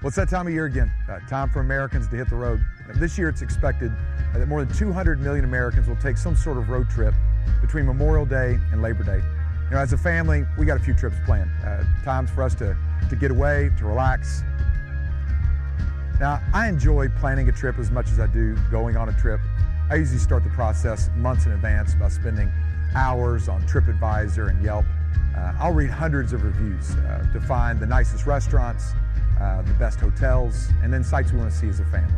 Well, it's that time of year again, time for Americans to hit the road. This year it's expected that more than 200 million Americans will take some sort of road trip between Memorial Day and Labor Day. You know, as a family, we got a few trips planned. Times for us to get away, to relax. Now, I enjoy planning a trip as much as I do going on a trip. I usually start the process months in advance by spending hours on TripAdvisor and Yelp. I'll read hundreds of reviews to find the nicest restaurants, the best hotels, and then sites we want to see as a family.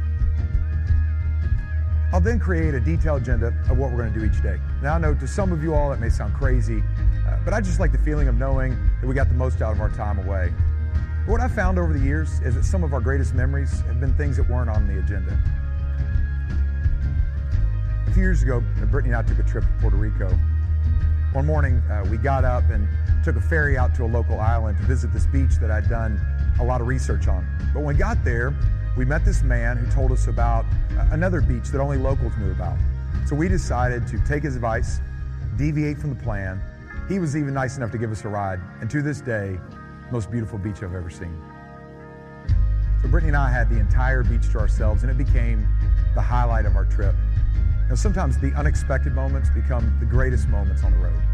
I'll then create a detailed agenda of what we're going to do each day. Now I know to some of you all it may sound crazy, but I just like the feeling of knowing that we got the most out of our time away. But what I've found over the years is that some of our greatest memories have been things that weren't on the agenda. A few years ago, Brittany and I took a trip to Puerto Rico. One morning, we got up and took a ferry out to a local island to visit this beach that I'd done a lot of research on. But when we got there, we met this man who told us about another beach that only locals knew about. So we decided to take his advice, deviate from the plan. He was even nice enough to give us a ride. And to this day, most beautiful beach I've ever seen. So Brittany and I had the entire beach to ourselves, and it became the highlight of our trip. You know, sometimes the unexpected moments become the greatest moments on the road.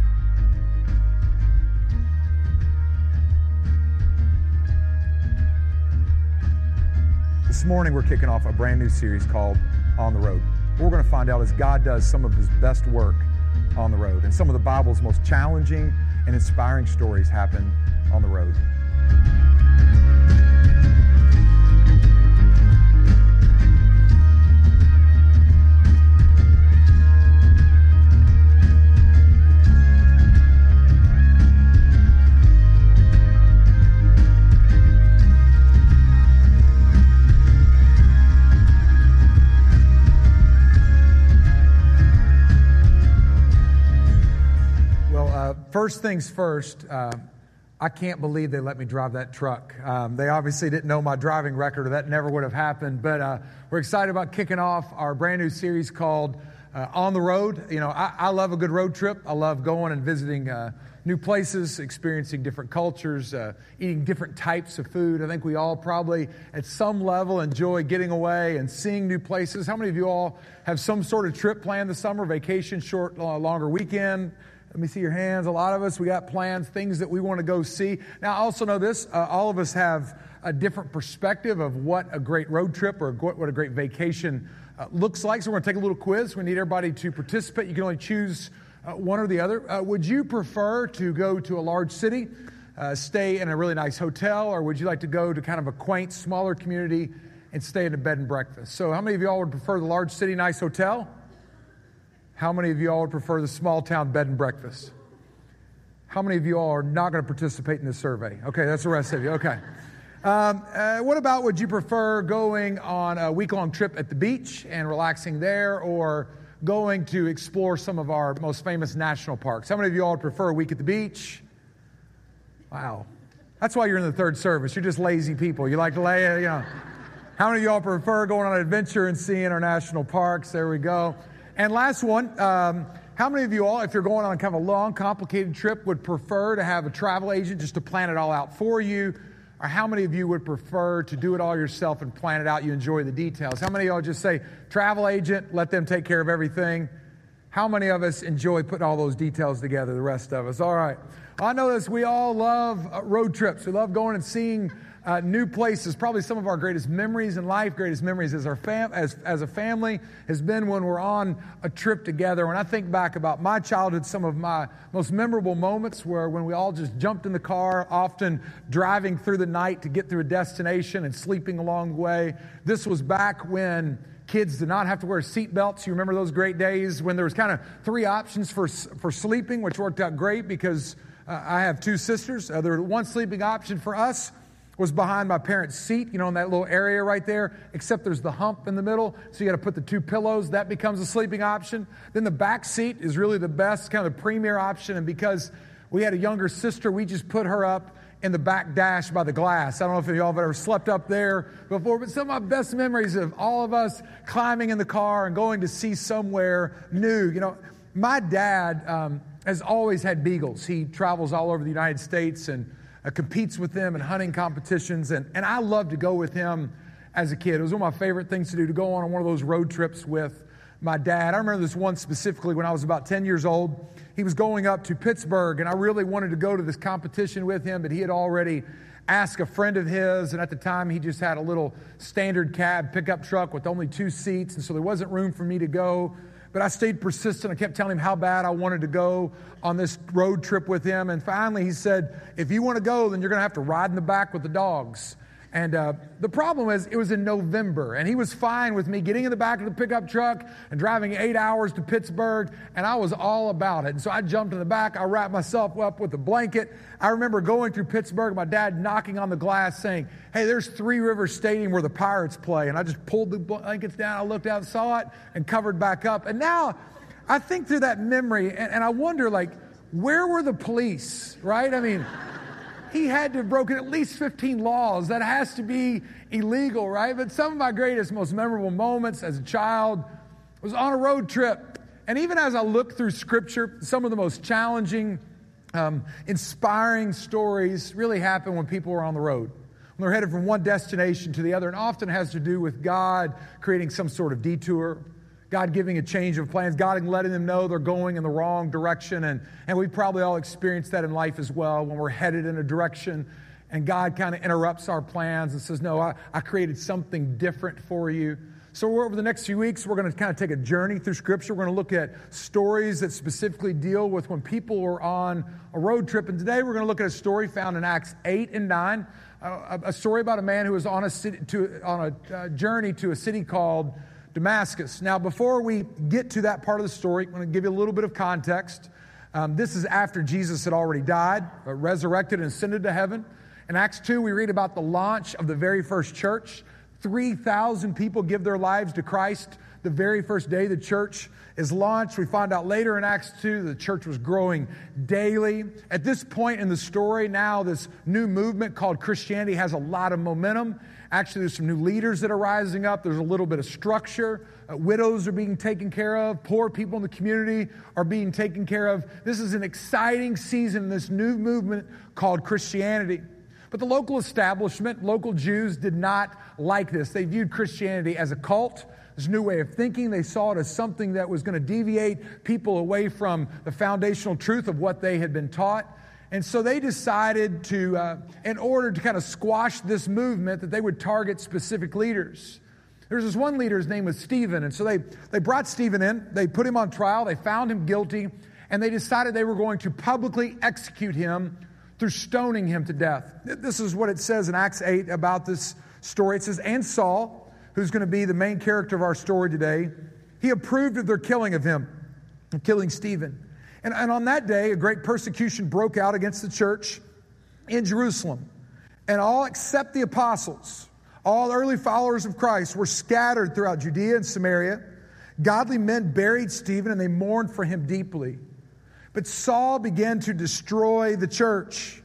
This morning, we're kicking off a brand new series called On the Road. What we're going to find out is God does some of his best work on the road, and some of the Bible's most challenging and inspiring stories happen on the road. First things first, I can't believe they let me drive that truck. They obviously didn't know my driving record, or that never would have happened. But we're excited about kicking off our brand new series called On the Road. You know, I love a good road trip. I love going and visiting new places, experiencing different cultures, eating different types of food. I think we all probably, at some level, enjoy getting away and seeing new places. How many of you all have some sort of trip planned this summer, vacation, short, longer weekend? Let me see your hands. A lot of us, we got plans, things that we want to go see. Now, I also know this, all of us have a different perspective of what a great road trip or what a great vacation looks like. So we're going to take a little quiz. We need everybody to participate. You can only choose one or the other. Would you prefer to go to a large city, stay in a really nice hotel, or would you like to go to kind of a quaint, smaller community and stay in a bed and breakfast? So how many of you all would prefer the large city, nice hotel? How many of you all would prefer the small town bed and breakfast? How many of you all are not going to participate in this survey? Okay, that's the rest of you. Okay. What about, would you prefer going on a week-long trip at the beach and relaxing there, or going to explore some of our most famous national parks? How many of you all would prefer a week at the beach? Wow. That's why you're in the third service. You're just lazy people. You like to lay, you know. How many of you all prefer going on an adventure and seeing our national parks? There we go. And last one, how many of you all, if you're going on kind of a long, complicated trip, would prefer to have a travel agent just to plan it all out for you? Or how many of you would prefer to do it all yourself and plan it out? You enjoy the details. How many of y'all just say, travel agent, let them take care of everything? How many of us enjoy putting all those details together, the rest of us? All right. I know this, we all love road trips. We love going and seeing new places. Probably some of our greatest memories in life, greatest memories as a family, has been when we're on a trip together. When I think back about my childhood, some of my most memorable moments were when we all just jumped in the car, often driving through the night to get through a destination and sleeping along the way. This was back when kids did not have to wear seatbelts. You remember those great days when there was kind of three options for sleeping, which worked out great because I have two sisters. There was one sleeping option for us was behind my parents' seat, you know, in that little area right there, except there's the hump in the middle, so you got to put the two pillows. That becomes a sleeping option. Then the back seat is really the best, kind of the premier option, and because we had a younger sister, we just put her up in the back dash by the glass. I don't know if y'all have ever slept up there before, but some of my best memories of all of us climbing in the car and going to see somewhere new. You know, my dad has always had beagles. He travels all over the United States, and competes with them in hunting competitions. And I loved to go with him as a kid. It was one of my favorite things to do, to go on one of those road trips with my dad. I remember this one specifically when I was about 10 years old. He was going up to Pittsburgh, and I really wanted to go to this competition with him, but he had already asked a friend of his, and at the time he just had a little standard cab pickup truck with only 2 seats, and so there wasn't room for me to go. But I stayed persistent. I kept telling him how bad I wanted to go on this road trip with him. And finally he said, if you want to go, then you're going to have to ride in the back with the dogs. And the problem is, it was in November, and he was fine with me getting in the back of the pickup truck and driving 8 hours to Pittsburgh, and I was all about it. And so I jumped in the back. I wrapped myself up with a blanket. I remember going through Pittsburgh, my dad knocking on the glass saying, hey, there's Three Rivers Stadium where the Pirates play. And I just pulled the blankets down. I looked out and saw it and covered back up. And now I think through that memory, and I wonder, like, where were the police, right? I mean, he had to have broken at least 15 laws. That has to be illegal, right? But some of my greatest, most memorable moments as a child was on a road trip. And even as I look through Scripture, some of the most challenging, inspiring stories really happen when people are on the road, when they're headed from one destination to the other. And often has to do with God creating some sort of detour, God giving a change of plans, God letting them know they're going in the wrong direction. And we probably all experience that in life as well, when we're headed in a direction and God kind of interrupts our plans and says, no, I created something different for you. So over the next few weeks, we're going to kind of take a journey through Scripture. We're going to look at stories that specifically deal with when people are on a road trip. And today we're going to look at a story found in Acts 8 and 9, a story about a man who was on a journey to a city called Damascus. Now, before we get to that part of the story, I'm going to give you a little bit of context. This is after Jesus had already died, resurrected, and ascended to heaven. In Acts 2, we read about the launch of the very first church. 3,000 people give their lives to Christ the very first day the church is launched. We find out later in Acts 2 the church was growing daily. At this point in the story, now this new movement called Christianity has a lot of momentum. Actually, there's some new leaders that are rising up. There's a little bit of structure. Widows are being taken care of. Poor people in the community are being taken care of. This is an exciting season in this new movement called Christianity. But the local establishment, local Jews, did not like this. They viewed Christianity as a cult, this new way of thinking. They saw it as something that was going to deviate people away from the foundational truth of what they had been taught. And so they decided to, in order to kind of squash this movement, that they would target specific leaders. There was this one leader, his name was Stephen. And so they brought Stephen in, they put him on trial, they found him guilty, and they decided they were going to publicly execute him through stoning him to death. This is what it says in Acts 8 about this story. It says, and Saul, who's going to be the main character of our story today, he approved of their killing of him, of killing Stephen. And on that day, a great persecution broke out against the church in Jerusalem. And all except the apostles, all early followers of Christ, were scattered throughout Judea and Samaria. Godly men buried Stephen, and they mourned for him deeply. But Saul began to destroy the church.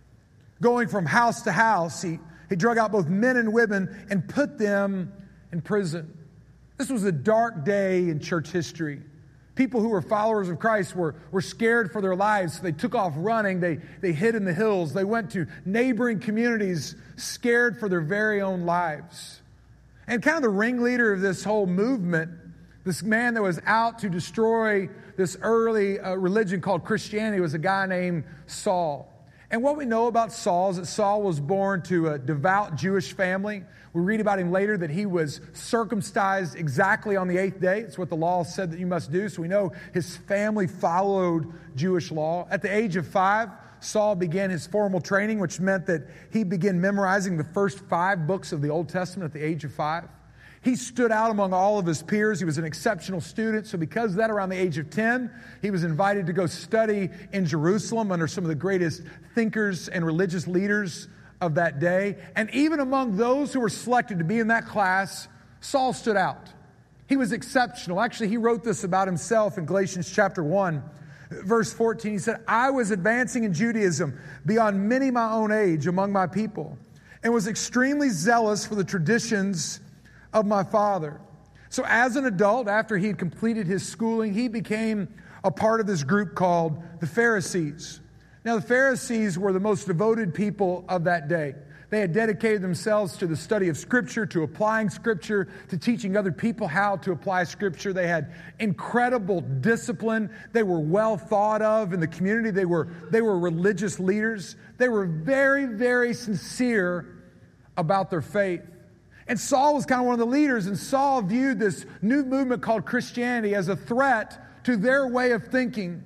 Going from house to house, he drug out both men and women and put them in prison. This was a dark day in church history. People who were followers of Christ were scared for their lives. So they took off running. They hid in the hills. They went to neighboring communities, scared for their very own lives. And kind of the ringleader of this whole movement, this man that was out to destroy this early religion called Christianity, was a guy named Saul. And what we know about Saul is that Saul was born to a devout Jewish family. We read about him later that he was circumcised exactly on the 8th day. It's what the law said that you must do. So we know his family followed Jewish law. At the age of 5, Saul began his formal training, which meant that he began memorizing the first 5 books of the Old Testament at the age of 5. He stood out among all of his peers. He was an exceptional student. So because of that, around the age of 10, he was invited to go study in Jerusalem under some of the greatest thinkers and religious leaders of that day. And even among those who were selected to be in that class, Saul stood out. He was exceptional. Actually, he wrote this about himself in Galatians chapter 1, verse 14. He said, I was advancing in Judaism beyond many my own age among my people, and was extremely zealous for the traditions of my father. So as an adult, after he had completed his schooling, he became a part of this group called the Pharisees. Now, the Pharisees were the most devoted people of that day. They had dedicated themselves to the study of Scripture, to applying Scripture, to teaching other people how to apply Scripture. They had incredible discipline. They were well thought of in the community. They were religious leaders. They were very, very sincere about their faith. And Saul was kind of one of the leaders, and Saul viewed this new movement called Christianity as a threat to their way of thinking.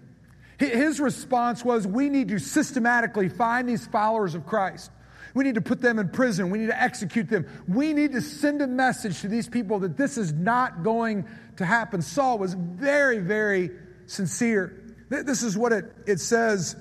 His response was, we need to systematically find these followers of Christ. We need to put them in prison. We need to execute them. We need to send a message to these people that this is not going to happen. Saul was very, very sincere. This is what it says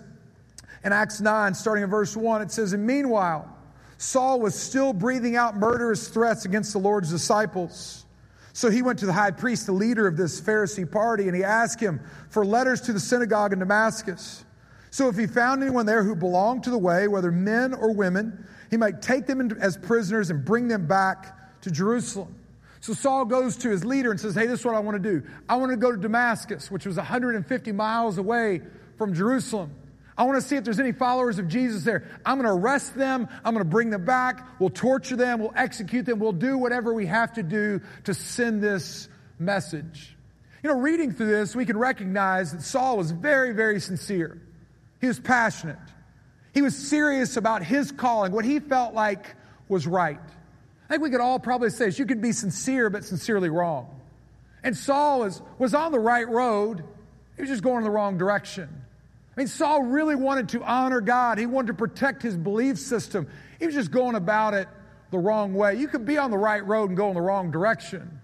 in Acts 9, starting in verse 1. It says, and meanwhile, Saul was still breathing out murderous threats against the Lord's disciples. So he went to the high priest, the leader of this Pharisee party, and he asked him for letters to the synagogue in Damascus. So if he found anyone there who belonged to the way, whether men or women, he might take them as prisoners and bring them back to Jerusalem. So Saul goes to his leader and says, hey, this is what I want to do. I want to go to Damascus, which was 150 miles away from Jerusalem. I want to see if there's any followers of Jesus there. I'm going to arrest them. I'm going to bring them back. We'll torture them. We'll execute them. We'll do whatever we have to do to send this message. You know, reading through this, we can recognize that Saul was very, very sincere. He was passionate. He was serious about his calling, what he felt like was right. I think we could all probably say this. You could be sincere, but sincerely wrong. And Saul was on the right road. He was just going in the wrong direction. I mean, Saul really wanted to honor God. He wanted to protect his belief system. He was just going about it the wrong way. You could be on the right road and go in the wrong direction.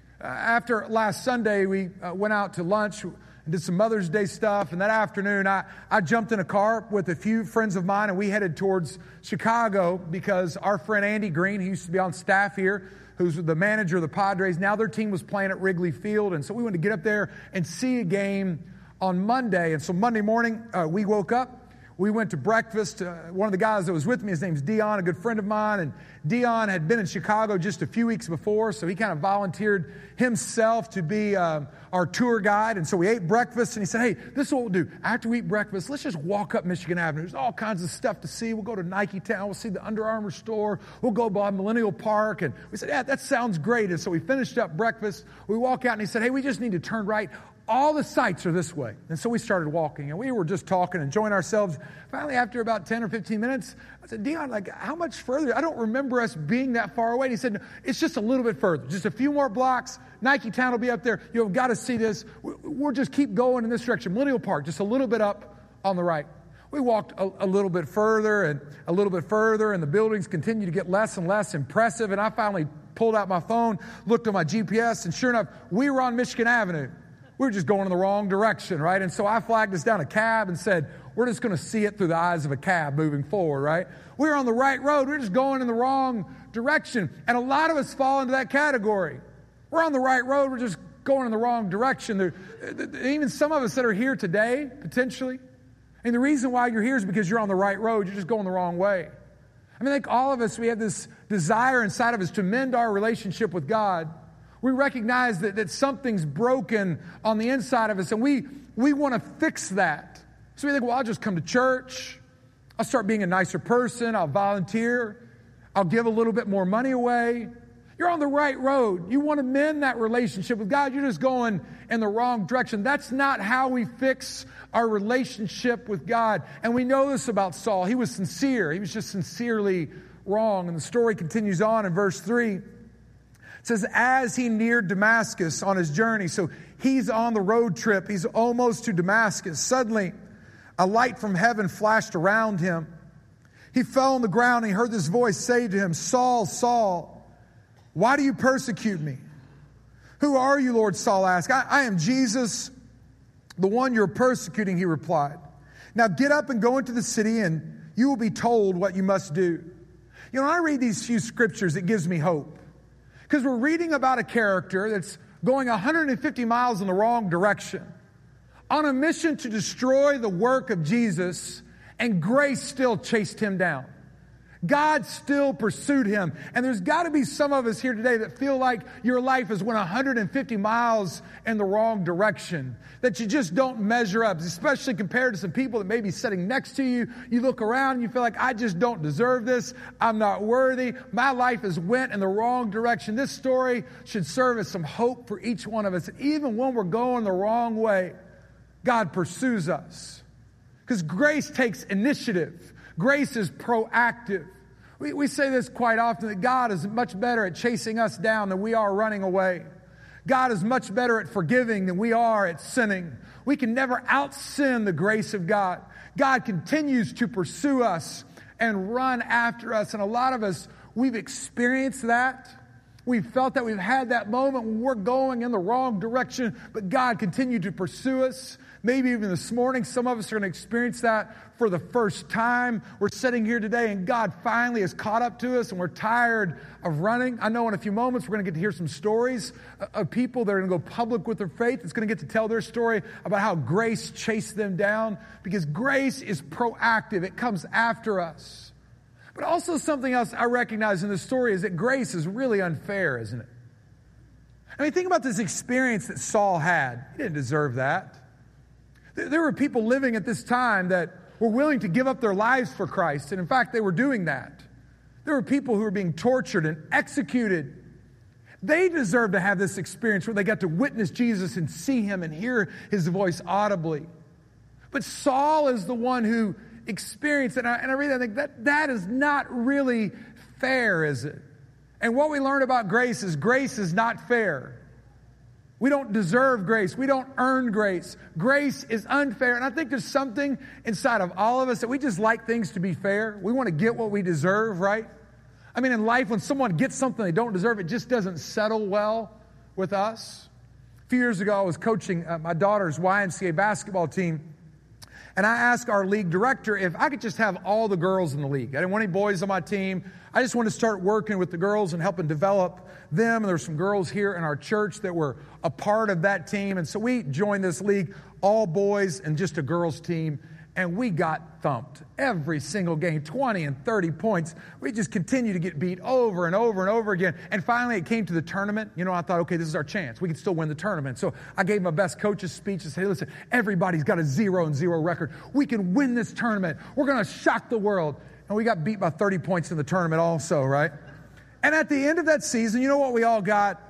After last Sunday, we went out to lunch and did some Mother's Day stuff. And that afternoon, I jumped in a car with a few friends of mine, and we headed towards Chicago because our friend Andy Green, who used to be on staff here, who's the manager of the Padres, now their team was playing at Wrigley Field. And so we wanted to get up there and see a game on Monday. And so Monday morning, we woke up. We went to breakfast. One of the guys that was with me, his name's Dion, a good friend of mine. And Dion had been in Chicago just a few weeks before, so he kind of volunteered himself to be our tour guide. And so we ate breakfast, and he said, hey, this is what we'll do. After we eat breakfast, let's just walk up Michigan Avenue. There's all kinds of stuff to see. We'll go to Nike Town. We'll see the Under Armour store. We'll go by Millennial Park. And we said, yeah, that sounds great. And so we finished up breakfast. We walk out, and he said, hey, we just need to turn right. All the sites are this way. And so we started walking, and we were just talking, enjoying ourselves. Finally, after about 10 or 15 minutes, I said, Dion, like, how much further? I don't remember us being that far away. And he said, no, it's just a little bit further. Just a few more blocks. Nike Town will be up there. You've got to see this. We'll just keep going in this direction. Millennial Park, just a little bit up on the right. We walked a little bit further and a little bit further, and the buildings continued to get less and less impressive. And I finally pulled out my phone, looked at my GPS, and sure enough, we were on Michigan Avenue. We were just going in the wrong direction, right? And so I flagged us down a cab and said, we're just going to see it through the eyes of a cab moving forward, right? We were on the right road. We're just going in the wrong direction. And a lot of us fall into that category. We're on the right road. We're just going in the wrong direction. Even some of us that are here today, potentially, and the reason why you're here is because you're on the right road. You're just going the wrong way. I mean, like all of us, we have this desire inside of us to mend our relationship with God. We recognize that something's broken on the inside of us, and we want to fix that. So we think, well, I'll just come to church. I'll start being a nicer person. I'll volunteer. I'll give a little bit more money away. You're on the right road. You want to mend that relationship with God. You're just going in the wrong direction. That's not how we fix our relationship with God. And we know this about Saul. He was sincere. He was just sincerely wrong. And the story continues on in verse 3. It says, as he neared Damascus on his journey, so he's on the road trip, he's almost to Damascus. Suddenly, a light from heaven flashed around him. He fell on the ground and he heard this voice say to him, Saul, Saul, why do you persecute me? Who are you, Lord? Saul asked. I am Jesus, the one you're persecuting, he replied. Now get up and go into the city and you will be told what you must do. You know, when I read these few scriptures, it gives me hope. Because we're reading about a character that's going 150 miles in the wrong direction, on a mission to destroy the work of Jesus, and grace still chased him down. God still pursued him. And there's got to be some of us here today that feel like your life has went 150 miles in the wrong direction, that you just don't measure up, especially compared to some people that may be sitting next to you. You look around and you feel like, I just don't deserve this. I'm not worthy. My life has went in the wrong direction. This story should serve as some hope for each one of us. Even when we're going the wrong way, God pursues us. Because grace takes initiative. Grace is proactive. We say this quite often, that God is much better at chasing us down than we are running away. God is much better at forgiving than we are at sinning. We can never out-sin the grace of God. God continues to pursue us and run after us. And a lot of us, we've experienced that. We've felt that. We've had that moment when we're going in the wrong direction, but God continued to pursue us. Maybe even this morning, some of us are going to experience that for the first time. We're sitting here today and God finally has caught up to us and we're tired of running. I know in a few moments we're going to get to hear some stories of people that are going to go public with their faith. It's going to get to tell their story about how grace chased them down, because grace is proactive. It comes after us. But also something else I recognize in this story is that grace is really unfair, isn't it? I mean, think about this experience that Saul had. He didn't deserve that. There were people living at this time that were willing to give up their lives for Christ. And in fact, they were doing that. There were people who were being tortured and executed. They deserved to have this experience where they got to witness Jesus and see him and hear his voice audibly. But Saul is the one who experienced it. And I read that and think that is not really fair, is it? And what we learn about grace is not fair. We don't deserve grace. We don't earn grace. Grace is unfair. And I think there's something inside of all of us that we just like things to be fair. We want to get what we deserve, right? I mean, in life, when someone gets something they don't deserve, it just doesn't settle well with us. A few years ago, I was coaching my daughter's YMCA basketball team. And I asked our league director if I could just have all the girls in the league. I didn't want any boys on my team. I just wanted to start working with the girls and helping develop them. And there were some girls here in our church that were a part of that team. And so we joined this league, all boys and just a girls team. And we got thumped every single game, 20 and 30 points. We just continued to get beat over and over and over again. And finally, it came to the tournament. You know, I thought, okay, this is our chance. We can still win the tournament. So I gave my best coach's speech and said, hey, listen, everybody's got a 0-0 record. We can win this tournament. We're going to shock the world. And we got beat by 30 points in the tournament also, right? And at the end of that season, you know what we all got?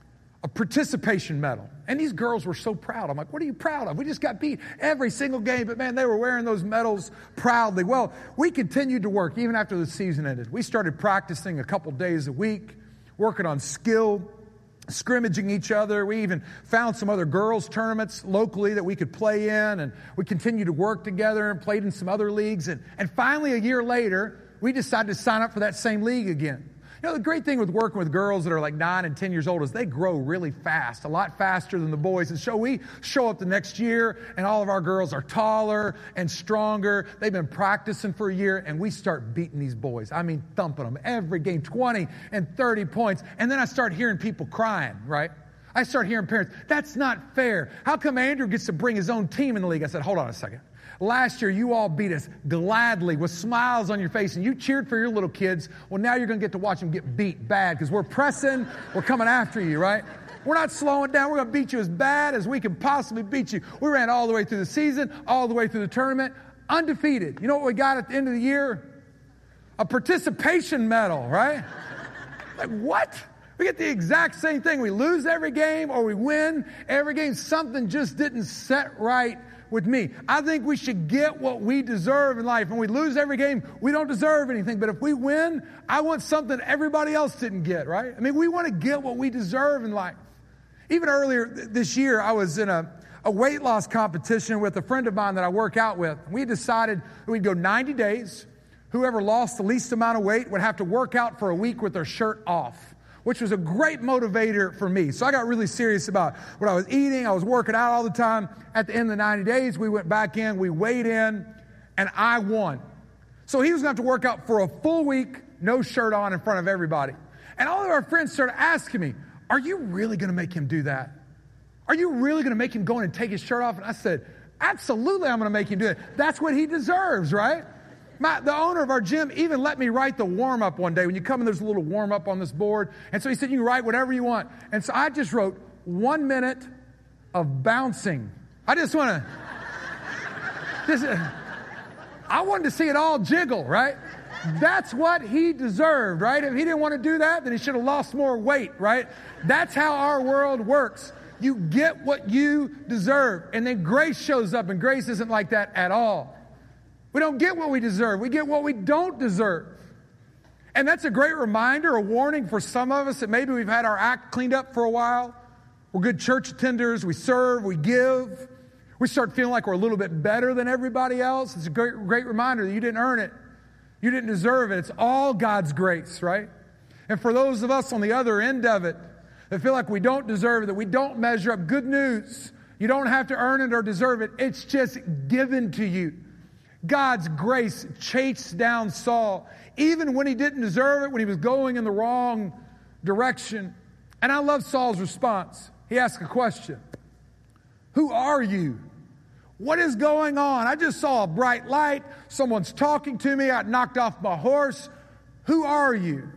A participation medal. And these girls were so proud. I'm like, what are you proud of? We just got beat every single game. But man, they were wearing those medals proudly. Well, we continued to work even after the season ended. We started practicing a couple days a week, working on skill, scrimmaging each other. We even found some other girls' tournaments locally that we could play in. And we continued to work together and played in some other leagues. And finally, a year later, we decided to sign up for that same league again. You know, the great thing with working with girls that are like 9 and 10 years old is they grow really fast, a lot faster than the boys. And so we show up the next year, and all of our girls are taller and stronger. They've been practicing for a year, and we start beating these boys. I mean, thumping them every game, 20 and 30 points. And then I start hearing people crying, right? I start hearing parents, that's not fair. How come Andrew gets to bring his own team in the league? I said, hold on a second. Last year, you all beat us gladly with smiles on your face, and you cheered for your little kids. Well, now you're going to get to watch them get beat bad because we're pressing, we're coming after you, right? We're not slowing down. We're going to beat you as bad as we can possibly beat you. We ran all the way through the season, all the way through the tournament, undefeated. You know what we got at the end of the year? A participation medal, right? Like, what? We get the exact same thing. We lose every game or we win every game. Something just didn't set right with me. I think we should get what we deserve in life. When we lose every game, we don't deserve anything. But if we win, I want something everybody else didn't get, right? I mean, we want to get what we deserve in life. Even earlier this year, I was in a weight loss competition with a friend of mine that I work out with. We decided that we'd go 90 days. Whoever lost the least amount of weight would have to work out for a week with their shirt off, which was a great motivator for me. So I got really serious about what I was eating. I was working out all the time. At the end of the 90 days, we went back in, we weighed in, and I won. So he was going to have to work out for a full week, no shirt on in front of everybody. And all of our friends started asking me, are you really going to make him do that? Are you really going to make him go in and take his shirt off? And I said, absolutely, I'm going to make him do it. That's what he deserves, right? The owner of our gym even let me write the warm-up one day. When you come in, there's a little warm-up on this board. And so he said, you can write whatever you want. And so I just wrote 1 minute of bouncing. I just want to, I wanted to see it all jiggle, right? That's what he deserved, right? If he didn't want to do that, then he should have lost more weight, right? That's how our world works. You get what you deserve. And then grace shows up, and grace isn't like that at all. We don't get what we deserve. We get what we don't deserve. And that's a great reminder, a warning for some of us that maybe we've had our act cleaned up for a while. We're good church attenders. We serve. We give. We start feeling like we're a little bit better than everybody else. It's a great reminder that you didn't earn it. You didn't deserve it. It's all God's grace, right? And for those of us on the other end of it that feel like we don't deserve it, that we don't measure up, good news. You don't have to earn it or deserve it. It's just given to you. God's grace chased down Saul, even when he didn't deserve it, when he was going in the wrong direction. And I love Saul's response. He asked a question. Who are you? What is going on? I just saw a bright light. Someone's talking to me. I knocked off my horse. Who are you?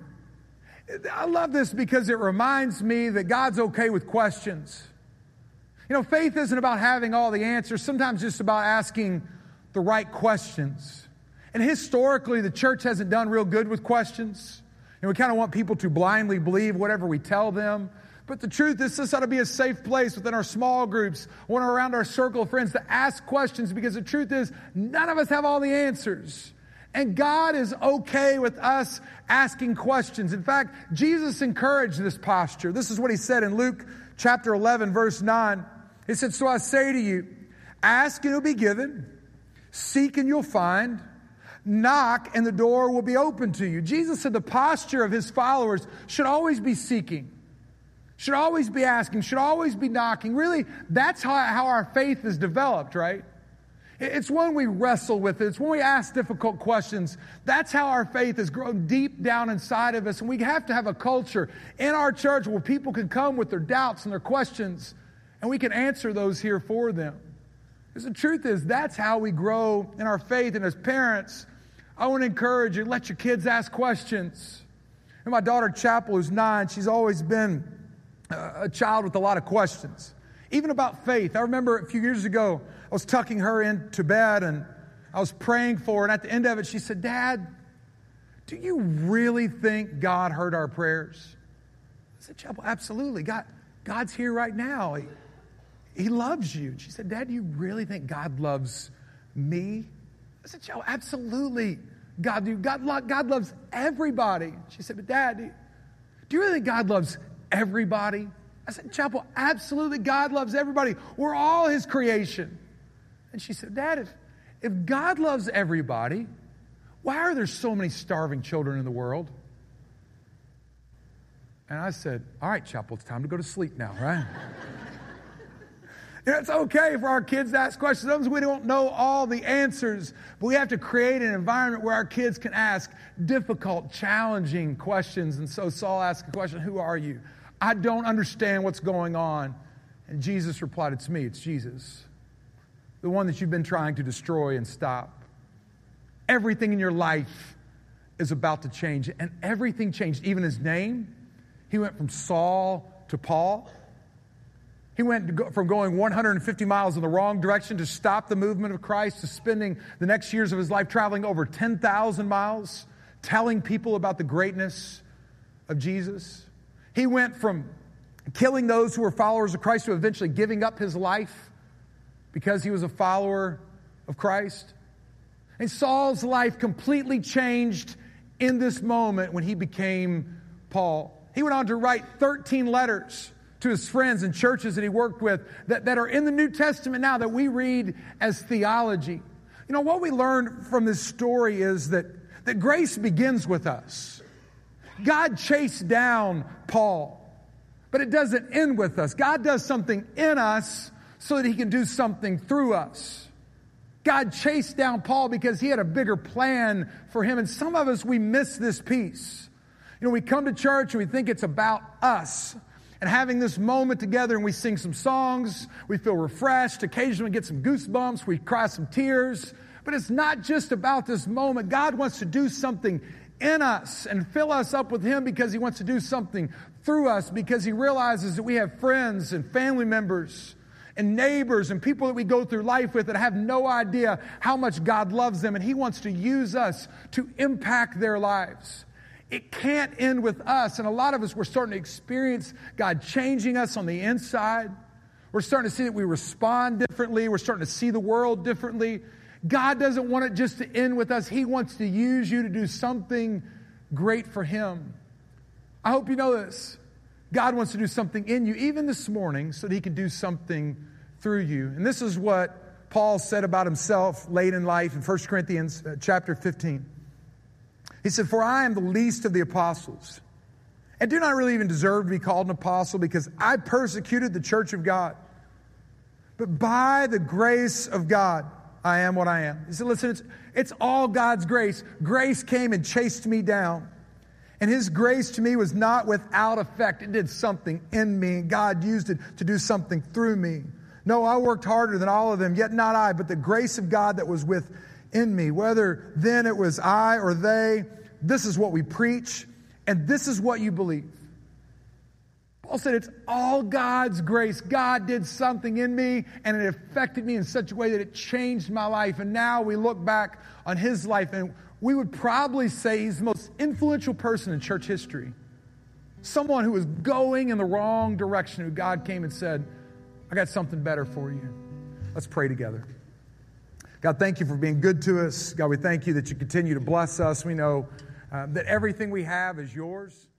I love this because it reminds me that God's okay with questions. You know, faith isn't about having all the answers. Sometimes just about asking the right questions. And historically, the church hasn't done real good with questions. And we kind of want people to blindly believe whatever we tell them. But the truth is, this ought to be a safe place within our small groups, when we're around our circle of friends, to ask questions, because the truth is, none of us have all the answers. And God is okay with us asking questions. In fact, Jesus encouraged this posture. This is what he said in Luke chapter 11, verse 9. He said, so I say to you, ask and it'll be given. Seek and you'll find. Knock and the door will be open to you. Jesus said the posture of his followers should always be seeking, should always be asking, should always be knocking. Really, that's how our faith is developed, right? It's when we wrestle with it. It's when we ask difficult questions. That's how our faith has grown deep down inside of us. And we have to have a culture in our church where people can come with their doubts and their questions, and we can answer those here for them. Because the truth is, that's how we grow in our faith. And as parents, I want to encourage you, let your kids ask questions. And my daughter, Chapel, who's 9, she's always been a child with a lot of questions, even about faith. I remember a few years ago, I was tucking her into bed, and I was praying for her. And at the end of it, she said, Dad, do you really think God heard our prayers? I said, Chapel, absolutely. God's here right now. He loves you. She said, Dad, do you really think God loves me? I said, Joe, absolutely. God loves everybody. She said, but Dad, do you really think God loves everybody? I said, Chapel, absolutely. God loves everybody. We're all his creation. And she said, Dad, if God loves everybody, why are there so many starving children in the world? And I said, all right, Chapel, it's time to go to sleep now, right? You know, it's okay for our kids to ask questions. Sometimes we don't know all the answers, but we have to create an environment where our kids can ask difficult, challenging questions. And so Saul asked a question, who are you? I don't understand what's going on. And Jesus replied, it's me, it's Jesus, the one that you've been trying to destroy and stop. Everything in your life is about to change, and everything changed, even his name. He went from Saul to Paul. He went from going 150 miles in the wrong direction to stop the movement of Christ, to spending the next years of his life traveling over 10,000 miles, telling people about the greatness of Jesus. He went from killing those who were followers of Christ to eventually giving up his life because he was a follower of Christ. And Saul's life completely changed in this moment when he became Paul. He went on to write 13 letters to his friends and churches that he worked with that are in the New Testament now that we read as theology. You know, what we learn from this story is that grace begins with us. God chased down Paul, but it doesn't end with us. God does something in us so that he can do something through us. God chased down Paul because he had a bigger plan for him. And some of us, we miss this piece. You know, we come to church and we think it's about us and having this moment together, and we sing some songs, we feel refreshed, occasionally we get some goosebumps, we cry some tears, But it's not just about this moment. God wants to do something in us and fill us up with Him because He wants to do something through us, because He realizes that we have friends and family members and neighbors and people that we go through life with that have no idea how much God loves them, and He wants to use us to impact their lives. It can't end with us, and a lot of us, we're starting to experience God changing us on the inside. We're starting to see that we respond differently. We're starting to see the world differently. God doesn't want it just to end with us. He wants to use you to do something great for Him. I hope you know this. God wants to do something in you, even this morning, so that He can do something through you. And this is what Paul said about himself late in life in 1 Corinthians chapter 15. He said, "For I am the least of the apostles, and do not really even deserve to be called an apostle, because I persecuted the church of God. But by the grace of God, I am what I am." He said, listen, it's all God's grace. Grace came and chased me down. And His grace to me was not without effect. It did something in me. God used it to do something through me. No, I worked harder than all of them, yet not I, but the grace of God that was within me. Whether then it was I or they, this is what we preach, and this is what you believe. Paul said it's all God's grace. God did something in me, and it affected me in such a way that it changed my life. And now we look back on his life, and we would probably say he's the most influential person in church history. Someone who was going in the wrong direction, who God came and said, I got something better for you. Let's pray together. God, thank you for being good to us. God, we thank you that you continue to bless us. We know that everything we have is yours.